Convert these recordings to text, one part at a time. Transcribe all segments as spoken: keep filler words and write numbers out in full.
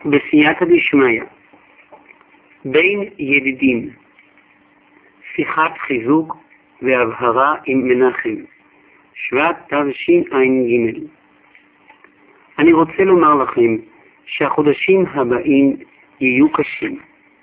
בסייעתא דשמיא, בין ידידים, שיחת חיזוק והבהרה עם מנחם, שבט תשע"ג. אני רוצה לומר לכם שהחודשים הבאים יהיו קשים.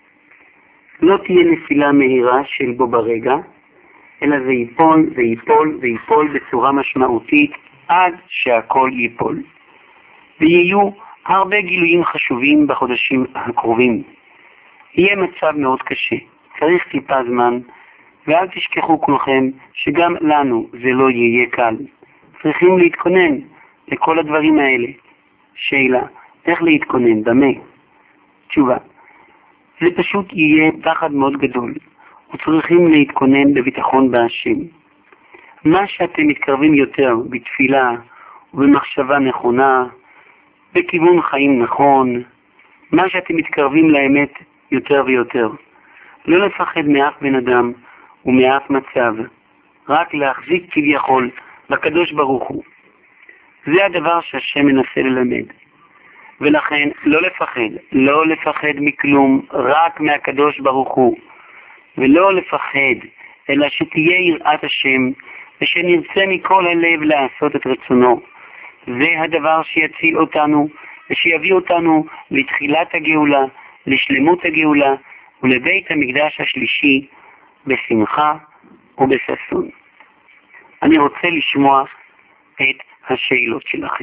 לא תהיה נפילה מהירה של בו ברגע, אלא זה ייפול ויפול ויפול בצורה משמעותית עד שהכל ייפול. ויהיו הרבה גילויים חשובים בחודשים הקרובים. יהיה מצב מאוד קשה, צריך טיפה זמן, ואל תשכחו כולכם שגם לנו זה לא יהיה קל. צריכים להתכונן לכל הדברים האלה. שאלה, איך להתכונן? במה? תשובה, זה פשוט יהיה פחד מאוד גדול, וצריכים להתכונן בביטחון בהשם. מה שאתם מתקרבים יותר בתפילה ובמחשבה נכונה, בכיוון חיים נכון, מה שאתם מתקרבים לאמת יותר ויותר. לא לפחד מאף בן אדם ומאף מצב, רק להחזיק כביכול בקדוש ברוך הוא. זה הדבר שהשם מנסה ללמד. ולכן לא לפחד, לא לפחד מכלום, רק מהקדוש ברוך הוא. ולא לפחד, אלא שתהיה יראת השם, ושנרצה מכל הלב לעשות את רצונו. זה הדבר שיציל אותנו, ושיביא אותנו לתחילת הגאולה, לשלמות הגאולה, ולבית המקדש השלישי, בשמחה ובששון. אני רוצה לשמוע את השאלות שלכם.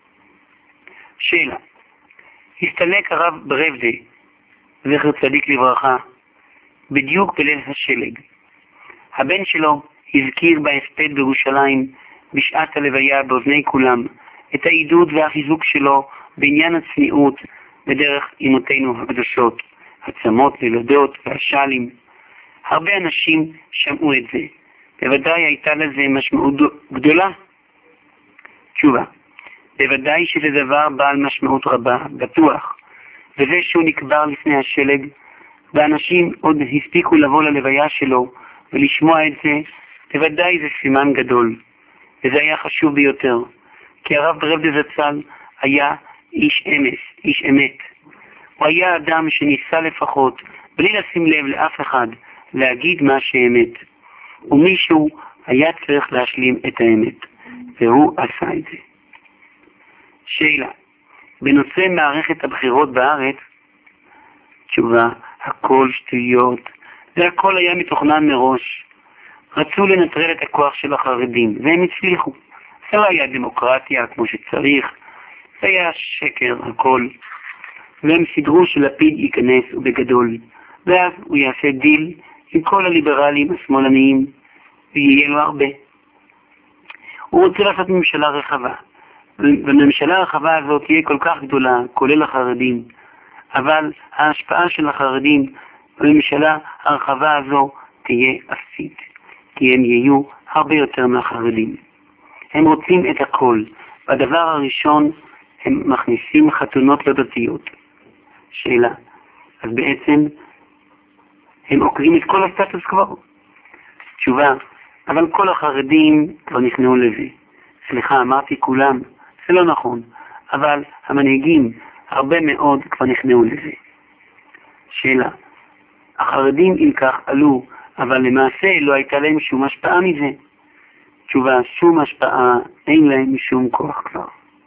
שאלה, הסתלק הרב ברבדה, זכר צדיק לברכה, בדיוק בליל השלג. הבן שלו הזכיר בהספד בירושלים בשעת הלוויה באוזני כולם את העידוד והחיזוק שלו בעניין הצניעות בדרך אמותינו הקדושות, הצמות, לילדות והשלים. הרבה אנשים שמעו את זה. בוודאי הייתה לזה משמעות גדולה. תשובה, בוודאי שזה דבר בעל משמעות רבה, בטוח. וזה שהוא נקבר לפני השלג, ואנשים עוד הספיקו לבוא ללוויה שלו ולשמוע את זה, בוודאי זה סימן גדול. וזה היה חשוב ביותר, כי הרב ברבדה זצ"ל היה איש אמס, איש אמת. הוא היה אדם שניסה לפחות, בלי לשים לב לאף אחד, להגיד מה שאמת. ומישהו היה צריך להשלים את האמת, והוא עשה את זה. שאלה, בנושא מערכת הבחירות בארץ, תשובה, הכל שטויות, והכל היה מתוכנן מראש. רצו לנטרל את הכוח של החרדים, והם הצליחו. זה לא היה דמוקרטיה כמו שצריך, זה היה שקר, הכל. והם סידרו שלפיד ייכנס ובגדול, ואז הוא יעשה דיל עם כל הליברלים השמאלניים, ויהיה לו הרבה. הוא רוצה לעשות ממשלה רחבה, והממשלה הרחבה הזאת תהיה כל כך גדולה, כולל החרדים, אבל ההשפעה של החרדים בממשלה הרחבה הזו תהיה אפסית, כי הם יהיו הרבה יותר מהחרדים. הם רוצים את הכל. בדבר הראשון הם מכניסים חתונות לא דתיות. שאלה, אז בעצם הם עוקרים את כל הסטטוס קוו. תשובה, אבל כל החרדים כבר נכנעו לזה. סליחה, אמרתי כולם, זה לא נכון, אבל המנהיגים הרבה מאוד כבר נכנעו לזה. שאלה, החרדים אם כך עלו, אבל למעשה לא הייתה להם שום השפעה מזה. תשובה, שום השפעה, אין להם שום כוח כבר.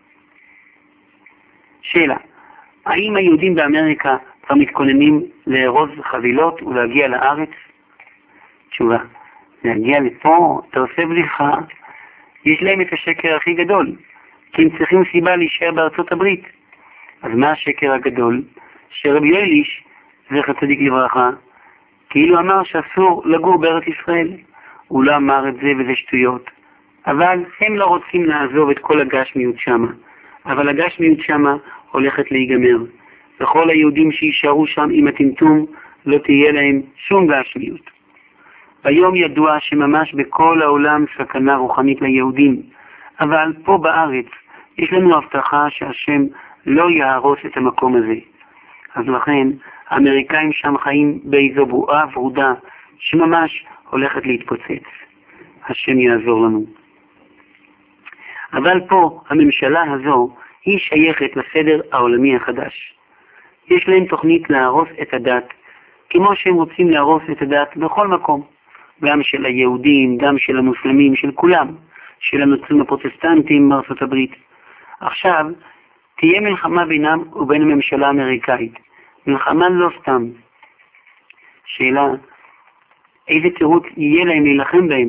שאלה, האם היהודים באמריקה כבר מתכוננים לארוז חבילות ולהגיע לארץ? תשובה, להגיע לפה, אתה עושה בדיחה, יש להם את השקר הכי גדול, כי הם צריכים סיבה להישאר בארצות הברית. אז מה השקר הגדול? שרבי יויליש, זכר צדיק לברכה, כאילו אמר שאסור לגור בארץ ישראל. הוא לא אמר את זה וזה שטויות. אבל הם לא רוצים לעזוב את כל הגשמיות שמה. אבל הגשמיות שמה הולכת להיגמר. וכל היהודים שישארו שם עם הטמטום לא תהיה להם שום גשמיות. היום ידוע שממש בכל העולם סכנה רוחנית ליהודים. אבל פה בארץ יש לנו הבטחה שהשם לא יהרוס את המקום הזה. אז לכן האמריקאים שם חיים באיזו בועה ורודה שממש הולכת להתפוצץ. השם יעזור לנו. אבל פה הממשלה הזו היא שייכת לסדר העולמי החדש. יש להם תוכנית להרוס את הדת, כמו שהם רוצים להרוס את הדת בכל מקום, גם של היהודים, גם של המוסלמים, של כולם, של הנוצרים הפרוטסטנטים בארצות הברית. עכשיו, תהיה מלחמה בינם ובין הממשלה האמריקאית. מלחמה לא סתם. שאלה, איזה תירוץ יהיה להם להילחם בהם?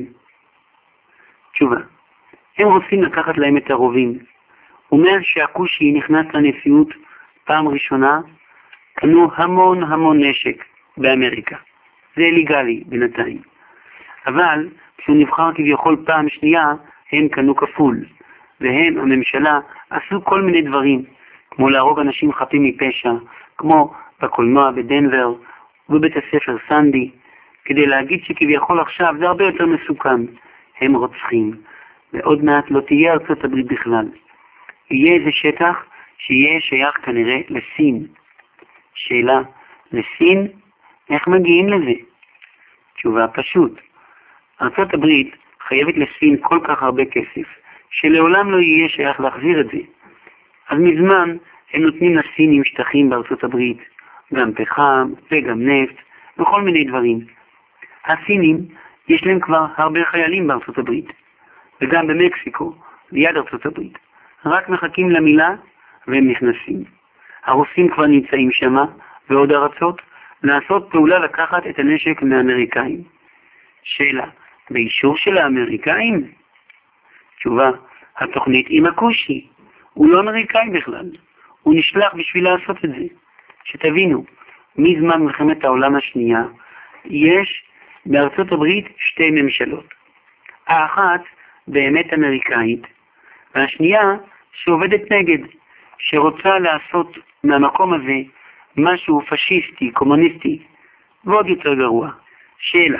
תשובה, הם רוצים לקחת להם את הרובים. ומאז שהכושי נכנס לנשיאות פעם ראשונה, קנו המון המון נשק באמריקה. זה ליגלי בינתיים. אבל כשהוא נבחר כביכול פעם שנייה, הם קנו כפול. והם, הממשלה, עשו כל מיני דברים, כמו להרוג אנשים חפים מפשע, כמו בקולנוע בדנבר ובבית הספר סנדי, כדי להגיד שכביכול עכשיו זה הרבה יותר מסוכן. הם רוצחים, ועוד מעט לא תהיה ארצות הברית בכלל. יהיה איזה שטח שיהיה שייך כנראה לסין. שאלה, לסין? איך מגיעים לזה? תשובה פשוט. ארצות הברית חייבת לסין כל כך הרבה כסף, שלעולם לא יהיה שייך להחזיר את זה. אז מזמן הם נותנים לסינים שטחים בארצות הברית, גם פחם וגם נפט וכל מיני דברים. הסינים יש להם כבר הרבה חיילים בארצות הברית, וגם במקסיקו, ליד ארצות הברית. רק מחכים למילה והם נכנסים. הרוסים כבר נמצאים שמה, ועוד ארצות, לעשות פעולה לקחת את הנשק מהאמריקאים. שאלה, באישור של האמריקאים? תשובה, התוכנית עם הכושי. הוא לא אמריקאי בכלל. הוא נשלח בשביל לעשות את זה. שתבינו, מזמן מלחמת העולם השנייה, יש בארצות הברית שתי ממשלות. האחת באמת אמריקאית, והשנייה שעובדת נגד, שרוצה לעשות מהמקום הזה משהו פשיסטי, קומוניסטי, ועוד יותר גרוע. שאלה,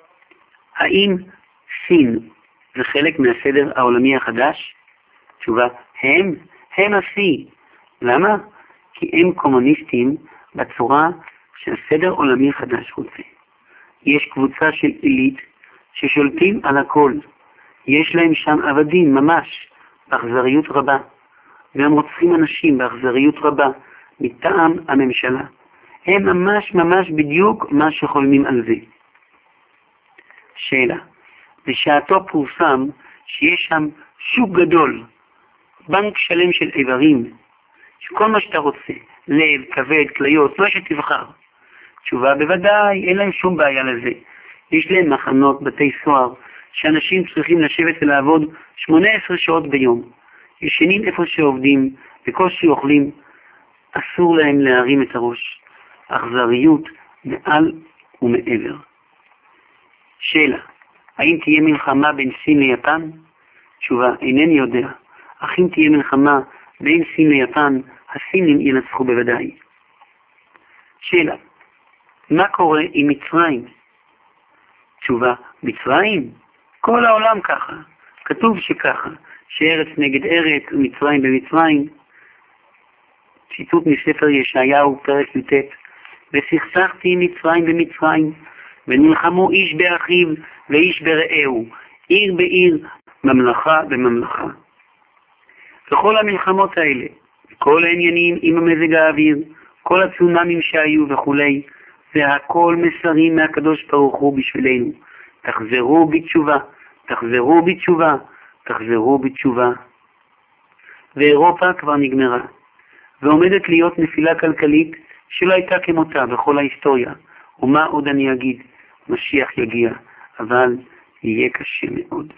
האם סין זה חלק מהסדר העולמי החדש? תשובה, הם, הם השיא. למה? כי הם קומוניסטים בצורה שהסדר עולמי חדש רוצה. יש קבוצה של עילית ששולטים על הכל. יש להם שם עבדים ממש, באכזריות רבה. והם רוצחים אנשים באכזריות רבה, מטעם הממשלה. הם ממש ממש בדיוק מה שחולמים על זה. שאלה, בשעתו פורסם שיש שם שוק גדול, בנק שלם של איברים, שכל מה שאתה רוצה, לב, כבד, כליות, מה שתבחר. תשובה, בוודאי, אין להם שום בעיה לזה. יש להם מחנות, בתי סוהר, שאנשים צריכים לשבת ולעבוד שמונה עשרה שעות ביום. ישנים איפה שעובדים, בקושי אוכלים, אסור להם להרים את הראש. אכזריות מעל ומעבר. שאלה, האם תהיה מלחמה בין סין ליפן? תשובה, אינני יודע. אך אם תהיה מלחמה בין סין ליפן, הסינים ינצחו בוודאי. שאלה, מה קורה עם מצרים? תשובה, מצרים? כל העולם ככה. כתוב שככה, שארץ נגד ארץ ומצרים במצרים. ציטוט מספר ישעיהו, פרק י"ט, וסכסכתי מצרים במצרים, ונלחמו איש באחיו ואיש ברעהו, עיר בעיר, ממלכה בממלכה. וכל המלחמות האלה, כל העניינים עם המזג האוויר, כל הצונמים שהיו וכולי, זה הכל מסרים מהקדוש ברוך הוא בשבילנו. תחזרו בתשובה, תחזרו בתשובה, תחזרו בתשובה. ואירופה כבר נגמרה, ועומדת להיות נפילה כלכלית שלא הייתה כמותה בכל ההיסטוריה. ומה עוד אני אגיד? משיח יגיע, אבל יהיה קשה מאוד.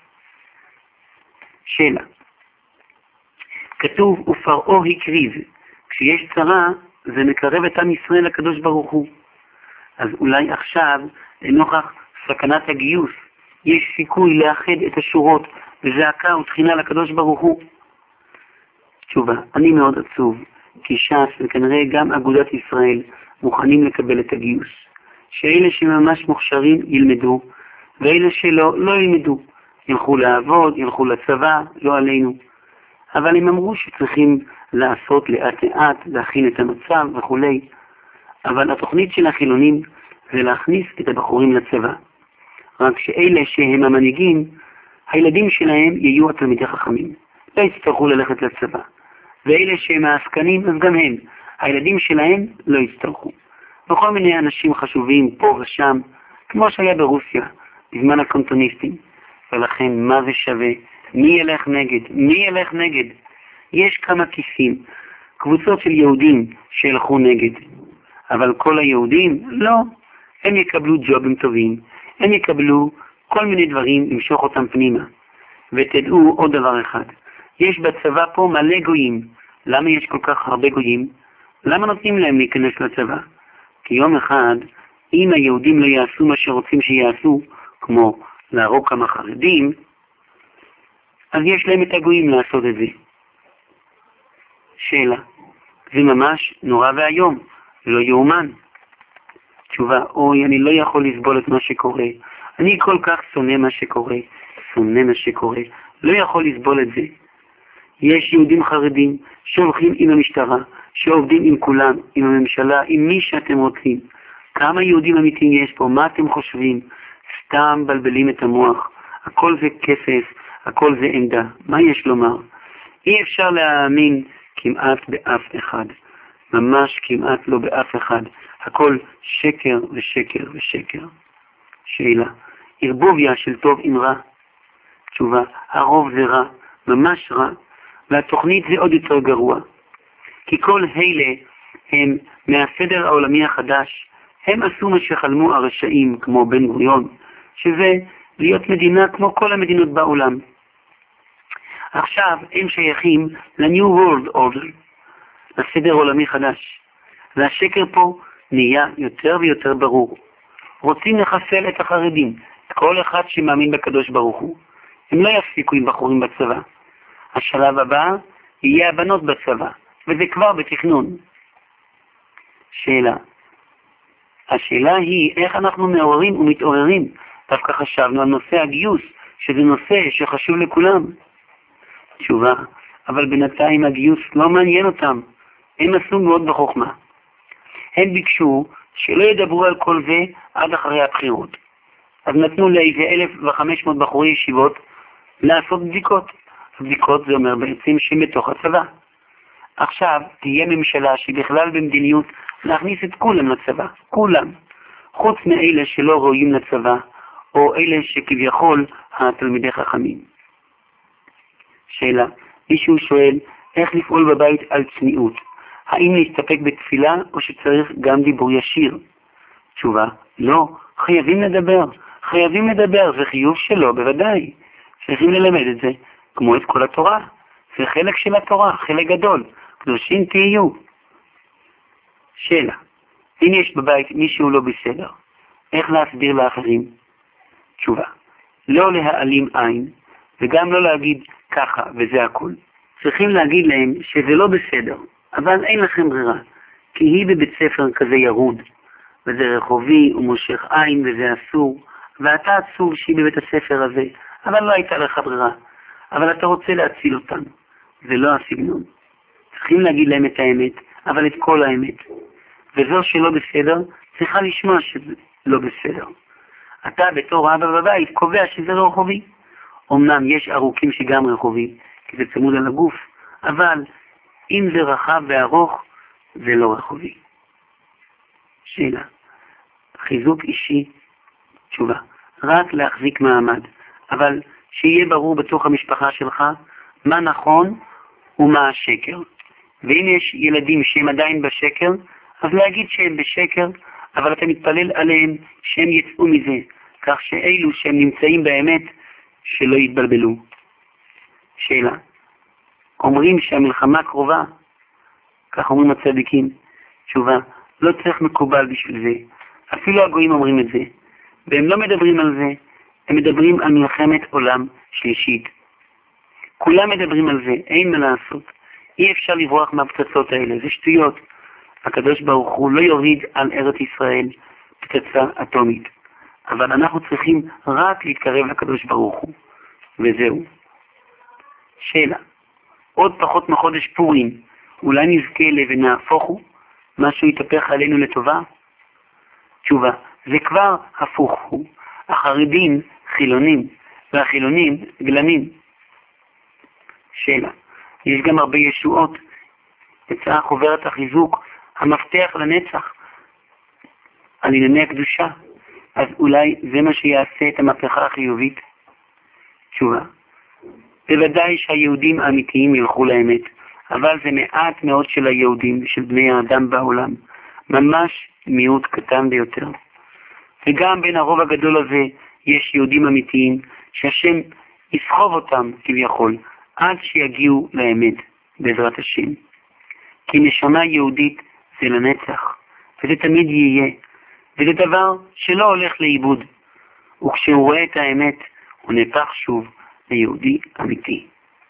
שאלה, כתוב, ופרעה הקריב. כשיש צרה, זה מקרב את עם ישראל לקדוש ברוך הוא. אז אולי עכשיו, לנוכח סכנת הגיוס, יש סיכוי לאחד את השורות בזעקה ותחינה לקדוש ברוך הוא. תשובה, אני מאוד עצוב, כי ש"ס וכנראה גם אגודת ישראל מוכנים לקבל את הגיוס. שאלה שממש מוכשרים ילמדו, ואלה שלא, לא ילמדו. ילכו לעבוד, ילכו לצבא, לא עלינו. אבל הם אמרו שצריכים לעשות לאט לאט, להכין את המצב וכו'. אבל התוכנית של החילונים זה להכניס את הבחורים לצבא. רק שאלה שהם המנהיגים, הילדים שלהם יהיו התלמידי חכמים. לא יצטרכו ללכת לצבא. ואלה שהם העסקנים, אז גם הם. הילדים שלהם לא יצטרכו. וכל מיני אנשים חשובים פה ושם, כמו שהיה ברוסיה, בזמן הקומוניסטים. ולכן מה זה שווה? מי ילך נגד? מי ילך נגד? יש כמה כיסים, קבוצות של יהודים שילכו נגד. אבל כל היהודים לא. הם יקבלו ג'ובים טובים, הם יקבלו כל מיני דברים, למשוך אותם פנימה. ותדעו עוד דבר אחד, יש בצבא פה מלא גויים. למה יש כל כך הרבה גויים? למה נותנים להם להיכנס לצבא? כי יום אחד, אם היהודים לא יעשו מה שרוצים שיעשו, כמו להרוג כמה חרדים, אז יש להם את הגויים לעשות את זה. שאלה, זה ממש נורא והיום, לא יאומן. תשובה, אוי, אני לא יכול לסבול את מה שקורה. אני כל כך שונא מה שקורה, שונא מה שקורה, לא יכול לסבול את זה. יש יהודים חרדים שהולכים עם המשטרה, שעובדים עם כולם, עם הממשלה, עם מי שאתם רוצים. כמה יהודים אמיתיים יש פה? מה אתם חושבים? סתם בלבלים את המוח. הכל זה כסף, הכל זה עמדה. מה יש לומר? אי אפשר להאמין כמעט באף אחד. ממש כמעט לא באף אחד. הכל שקר ושקר ושקר. שאלה, ערבוביה של טוב עם רע. תשובה, הרוב זה רע, ממש רע. והתוכנית זה עוד יותר גרוע. כי כל אלה הם מהסדר העולמי החדש. הם עשו מה שחלמו הרשעים כמו בן גוריון, שזה להיות מדינה כמו כל המדינות בעולם. עכשיו הם שייכים ל-New World Order, לסדר עולמי חדש. והשקר פה נהיה יותר ויותר ברור. רוצים לחסל את החרדים, כל אחד שמאמין בקדוש ברוך הוא. הם לא יפסיקו עם בחורים בצבא. השלב הבא יהיה הבנות בצבא, וזה כבר בתכנון. שאלה. השאלה היא איך אנחנו מעוררים ומתעוררים. דווקא חשבנו על נושא הגיוס, שזה נושא שחשוב לכולם. תשובה, אבל בינתיים הגיוס לא מעניין אותם. הם עשו מאוד בחוכמה. הם ביקשו שלא ידברו על כל זה עד אחרי הבחירות. אז נתנו לאיזה אלף וחמש מאות בחורי ישיבות לעשות בדיקות. בדיקות זה אומר בעצם שהם בתוך הצבא. עכשיו תהיה ממשלה שבכלל במדיניות להכניס את כולם לצבא, כולם, חוץ מאלה שלא רואים לצבא, או אלה שכביכול התלמידי חכמים. שאלה, מישהו שואל איך לפעול בבית על צניעות, האם להסתפק בתפילה או שצריך גם דיבור ישיר? תשובה, לא, חייבים לדבר, חייבים לדבר, זה חיוב שלו, בוודאי, צריכים ללמד את זה, כמו את כל התורה, זה חלק של התורה, חלק גדול, קדושים תהיו. שאלה, אם יש בבית מישהו לא בסדר, איך להסביר לאחרים? תשובה, לא להעלים עין, וגם לא להגיד ככה וזה הכל. צריכים להגיד להם שזה לא בסדר, אבל אין לכם ברירה, כי היא בבית ספר כזה ירוד, וזה רחובי ומושך עין וזה אסור, ואתה עצור שהיא בבית הספר הזה, אבל לא הייתה לך ברירה, אבל אתה רוצה להציל אותם. זה לא הסגנון. צריכים להגיד להם את האמת, אבל את כל האמת. וזו שלא בסדר, צריכה לשמוע שזה לא בסדר. אתה בתור אבא בבית קובע שזה לא רחובי. אמנם יש ארוכים שגם רחובי, כי זה צמוד על הגוף, אבל אם זה רחב וארוך, זה לא רחובי. שאלה, חיזוק אישי, תשובה, רק להחזיק מעמד, אבל שיהיה ברור בתוך המשפחה שלך מה נכון ומה השקר. ואם יש ילדים שהם עדיין בשקר, אז להגיד שהם בשקר, אבל אתה מתפלל עליהם שהם יצאו מזה, כך שאלו שהם נמצאים באמת, שלא יתבלבלו. שאלה, אומרים שהמלחמה קרובה, כך אומרים הצדיקים. תשובה, לא צריך מקובל בשביל זה. אפילו הגויים אומרים את זה. והם לא מדברים על זה, הם מדברים על מלחמת עולם שלישית. כולם מדברים על זה, אין מה לעשות. אי אפשר לברוח מהפצצות האלה, זה שטויות. הקדוש ברוך הוא לא יוריד על ארץ ישראל פצצה אטומית. אבל אנחנו צריכים רק להתקרב לקדוש ברוך הוא. וזהו. שאלה, עוד פחות מחודש פורים, אולי נזכה ונהפוך הוא? משהו יתהפך עלינו לטובה? תשובה, זה כבר הפוך הוא. החרדים חילונים, והחילונים גלמים. שאלה, יש גם הרבה ישועות. יצאה חוברת החיזוק המפתח לנצח על ענייני הקדושה. אז אולי זה מה שיעשה את המהפכה החיובית? תשובה. בוודאי שהיהודים האמיתיים ילכו לאמת, אבל זה מעט מאוד של היהודים, של בני האדם בעולם. ממש מיעוט קטן ביותר. וגם בין הרוב הגדול הזה יש יהודים אמיתיים שהשם יסחוב אותם כביכול עד שיגיעו לאמת בעזרת השם. כי נשמה יהודית זה לנצח, וזה תמיד יהיה, וזה דבר שלא הולך לאיבוד, וכשהוא רואה את האמת הוא נהפך שוב ליהודי אמיתי.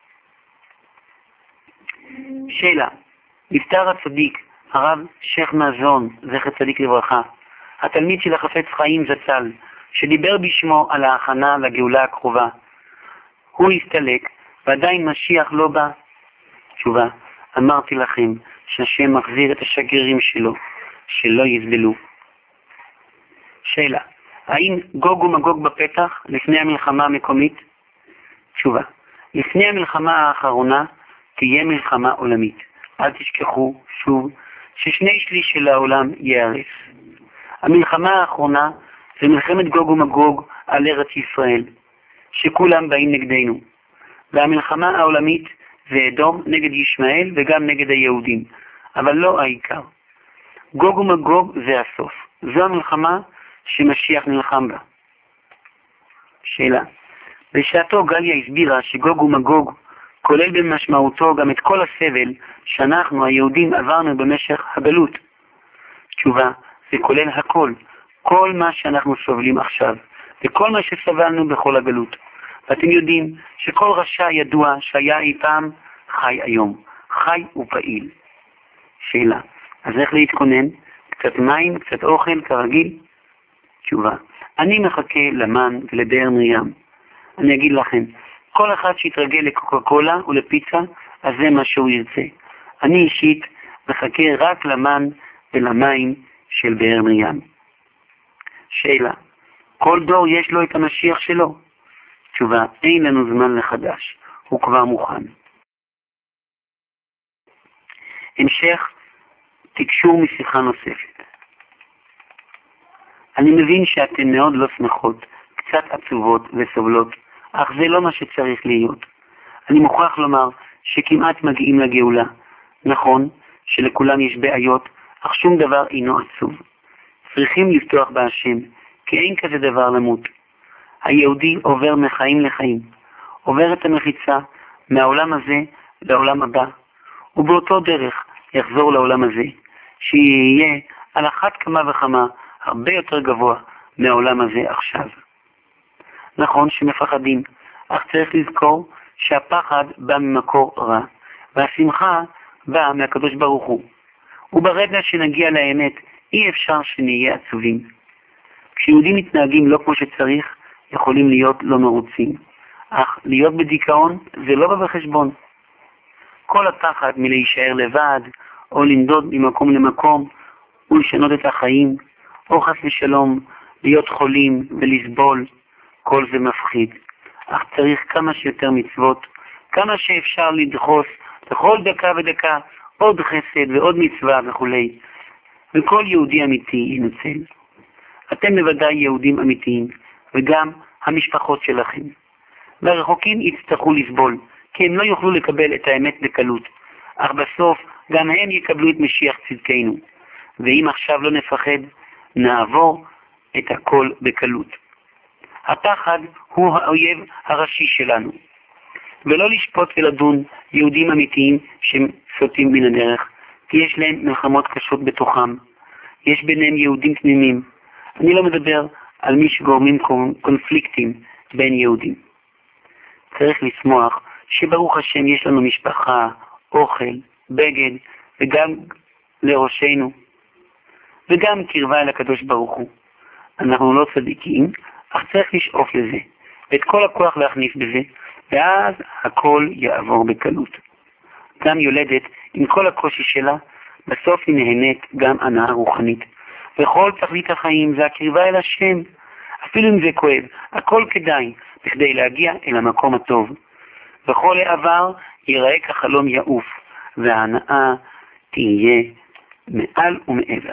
שאלה, נפטר הצדיק הרב שייח מאזון, זכר צדיק לברכה, התלמיד של החפץ חיים זצ"ל, שדיבר בשמו על ההכנה לגאולה הקרובה. הוא הסתלק ועדיין משיח לא בא. תשובה, אמרתי לכם שהשם מחזיר את השגרירים שלו, שלא יסבלו. שאלה, האם גוג ומגוג בפתח לפני המלחמה המקומית? תשובה, לפני המלחמה האחרונה תהיה מלחמה עולמית. אל תשכחו שוב ששני שליש של העולם ייהרס. המלחמה האחרונה זה מלחמת גוג ומגוג על ארץ ישראל, שכולם באים נגדנו. והמלחמה העולמית זה אדום נגד ישמעאל וגם נגד היהודים, אבל לא העיקר. גוג ומגוג זה הסוף. זו המלחמה שמשיח נלחם בה. שאלה, בשעתו גליה הסבירה שגוג ומגוג כולל במשמעותו גם את כל הסבל שאנחנו היהודים עברנו במשך הגלות. תשובה, זה כולל הכל, כל מה שאנחנו סובלים עכשיו, וכל מה שסבלנו בכל הגלות. ואתם יודעים שכל רשע ידוע שהיה אי פעם חי היום, חי ופעיל. שאלה, אז איך להתכונן? קצת מים, קצת אוכל, כרגיל? תשובה, אני מחכה למן ולבאר מרים. אני אגיד לכם, כל אחד שיתרגל לקוקה קולה ולפיצה, אז זה מה שהוא ירצה. אני אישית מחכה רק למן ולמים של באר מרים. שאלה, כל דור יש לו את המשיח שלו? תשובה, אין לנו זמן לחדש, הוא כבר מוכן. המשך, תקשור משיחה נוספת. אני מבין שאתן מאוד לא שמחות, קצת עצובות וסובלות, אך זה לא מה שצריך להיות. אני מוכרח לומר שכמעט מגיעים לגאולה. נכון שלכולם יש בעיות, אך שום דבר אינו עצוב. צריכים לפתוח בהשם, כי אין כזה דבר למות. היהודי עובר מחיים לחיים, עובר את המחיצה מהעולם הזה לעולם הבא, ובאותו דרך יחזור לעולם הזה, שיהיה על אחת כמה וכמה הרבה יותר גבוה מהעולם הזה עכשיו. נכון שמפחדים, אך צריך לזכור שהפחד בא ממקור רע, והשמחה באה מהקדוש ברוך הוא. וברגע שנגיע לאמת, אי אפשר שנהיה עצובים. כשיהודים מתנהגים לא כמו שצריך, יכולים להיות לא מרוצים. אך להיות בדיכאון זה לא בא בחשבון. כל הפחד מלהישאר לבד, או לנדוד ממקום למקום, ולשנות את החיים, או חס ושלום, להיות חולים ולסבול, כל זה מפחיד. אך צריך כמה שיותר מצוות, כמה שאפשר לדחוס בכל דקה ודקה עוד חסד ועוד מצווה וכו'. וכל יהודי אמיתי ינצל. אתם בוודאי יהודים אמיתיים, וגם המשפחות שלכם. והרחוקים יצטרכו לסבול, כי הם לא יוכלו לקבל את האמת בקלות. אך בסוף גם הם יקבלו את משיח צדקנו. ואם עכשיו לא נפחד, נעבור את הכל בקלות. הפחד הוא האויב הראשי שלנו. ולא לשפוט ולדון יהודים אמיתיים שהם סוטים מן הדרך, כי יש להם מלחמות קשות בתוכם. יש ביניהם יהודים תמימים. אני לא מדבר על מי שגורמים קונפליקטים בין יהודים. צריך לשמוח שברוך השם יש לנו משפחה, אוכל, בגד, וגם לראשנו, וגם קרבה אל הקדוש ברוך הוא. אנחנו לא צדיקים, אך צריך לשאוף לזה, ואת כל הכוח להכניס בזה, ואז הכל יעבור בקלות. גם יולדת, עם כל הקושי שלה, בסוף היא נהנית גם הנאה רוחנית. וכל תכלית החיים זה הקרבה אל השם. אפילו אם זה כואב, הכל כדאי, בכדי להגיע אל המקום הטוב. וכל העבר ייראה כחלום יעוף, וההנאה תהיה מעל ומעבר.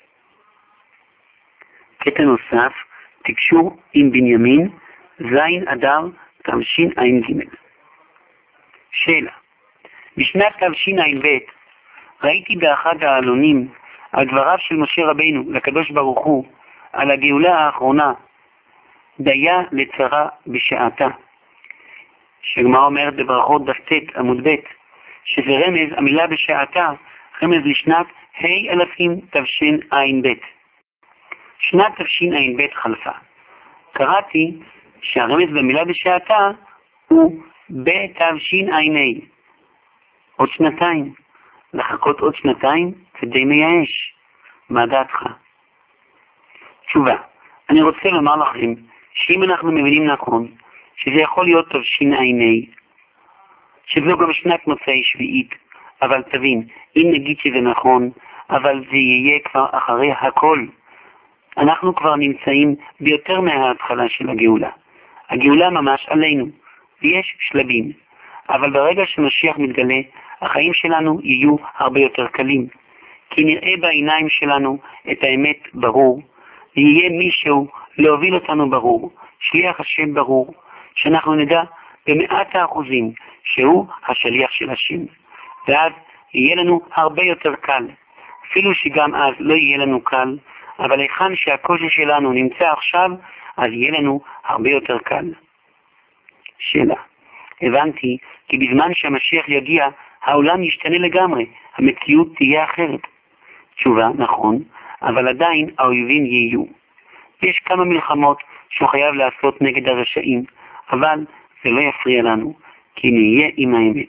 קטע נוסף, תקשור עם בנימין, זין אדר תשע"ג. שאלה, בשנת תשע"ב ראיתי באחד העלונים על דבריו של משה רבינו לקדוש ברוך הוא על הגאולה האחרונה, דיה לצרה בשעתה, שגמרא אומרת בברכות דף ט' עמוד ב', שזה רמז, המילה בשעתה, רמז לשנת ה' אלפים תשע"ב. שנת תשע"ב חלפה. קראתי שהרמז במילה בשעתה הוא בתשע"ה. עוד שנתיים. לחכות עוד שנתיים זה די מייאש. מה דעתך? תשובה. אני רוצה לומר לכם שאם אנחנו מבינים נכון שזה יכול להיות תשע"ה, שזו גם שנת מוצאי שביעית, אבל תבין, אם נגיד שזה נכון, אבל זה יהיה כבר אחרי הכל, אנחנו כבר נמצאים ביותר מההתחלה של הגאולה. הגאולה ממש עלינו, ויש שלבים. אבל ברגע שמשיח מתגלה, החיים שלנו יהיו הרבה יותר קלים. כי נראה בעיניים שלנו את האמת ברור, ויהיה מישהו להוביל אותנו ברור, שליח השם ברור, שאנחנו נדע במאת האחוזים שהוא השליח של השם. ואז יהיה לנו הרבה יותר קל. אפילו שגם אז לא יהיה לנו קל, אבל היכן שהקושי שלנו נמצא עכשיו, אז יהיה לנו הרבה יותר קל. שאלה. הבנתי כי בזמן שהמשיח יגיע, העולם ישתנה לגמרי, המציאות תהיה אחרת. תשובה, נכון, אבל עדיין האויבים יהיו. יש כמה מלחמות שהוא חייב לעשות נגד הרשעים, אבל זה לא יפריע לנו, כי נהיה עם האמת.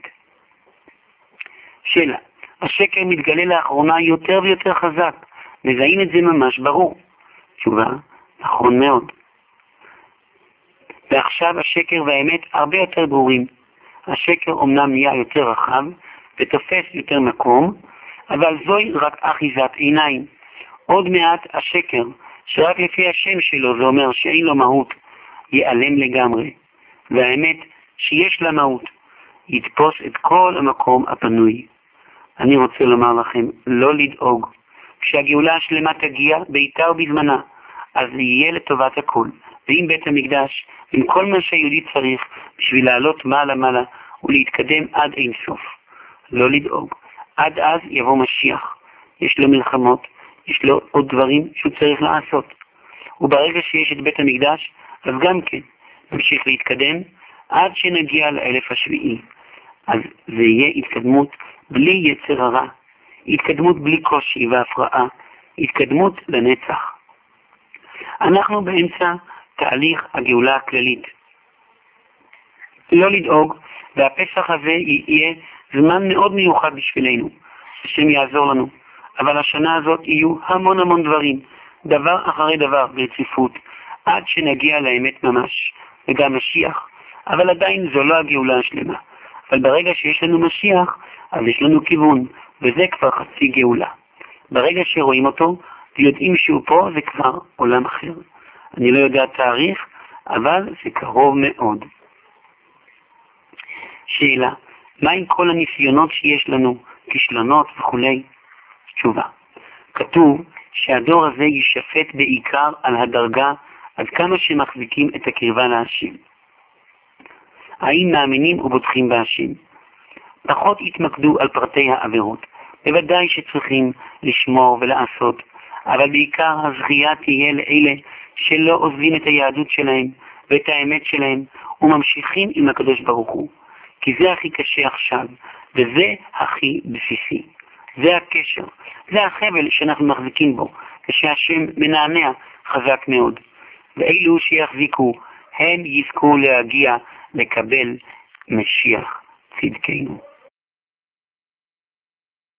שאלה. השקר מתגלה לאחרונה יותר ויותר חזק, מזהים את זה ממש ברור. תשובה, נכון מאוד. ועכשיו השקר והאמת הרבה יותר ברורים. השקר אומנם נהיה יותר רחב ותופס יותר מקום, אבל זוהי רק אחיזת עיניים. עוד מעט השקר, שרק לפי השם שלו זה אומר שאין לו מהות, ייעלם לגמרי. והאמת שיש לה מהות, יתפוס את כל המקום הפנוי. אני רוצה לומר לכם, לא לדאוג. כשהגאולה השלמה תגיע בעיתה ובזמנה, אז יהיה לטובת הכל. ואם בית המקדש, עם כל מה שהיהודי צריך בשביל לעלות מעלה מעלה ולהתקדם עד אין סוף. לא לדאוג. עד אז יבוא משיח. יש לו מלחמות, יש לו עוד דברים שהוא צריך לעשות. וברגע שיש את בית המקדש, אז גם כן נמשיך להתקדם עד שנגיע לאלף השביעי. אז זה יהיה התקדמות בלי יצר הרע, התקדמות בלי קושי והפרעה, התקדמות לנצח. אנחנו באמצע תהליך הגאולה הכללית. לא לדאוג, והפסח הזה יהיה זמן מאוד מיוחד בשבילנו. השם יעזור לנו. אבל השנה הזאת יהיו המון המון דברים, דבר אחרי דבר ברציפות, עד שנגיע לאמת ממש, וגם משיח. אבל עדיין זו לא הגאולה השלמה. אבל ברגע שיש לנו משיח, אז יש לנו כיוון, וזה כבר חצי גאולה. ברגע שרואים אותו, ויודעים שהוא פה, זה כבר עולם אחר. אני לא יודע תאריך, אבל זה קרוב מאוד. שאלה, מה עם כל הניסיונות שיש לנו, כישלונות וכו'? תשובה, כתוב שהדור הזה ישפט בעיקר על הדרגה עד כמה שמחזיקים את הקרבה להשם. האם מאמינים ובוטחים בהשם? פחות יתמקדו על פרטי העבירות. בוודאי שצריכים לשמור ולעשות, אבל בעיקר הזכייה תהיה לאלה שלא עוזבים את היהדות שלהם ואת האמת שלהם וממשיכים עם הקדוש ברוך הוא. כי זה הכי קשה עכשיו, וזה הכי בסיסי. זה הקשר, זה החבל שאנחנו מחזיקים בו, ושהשם מנענע חזק מאוד. ואלו שיחזיקו, הם יזכו להגיע לקבל משיח צדקנו.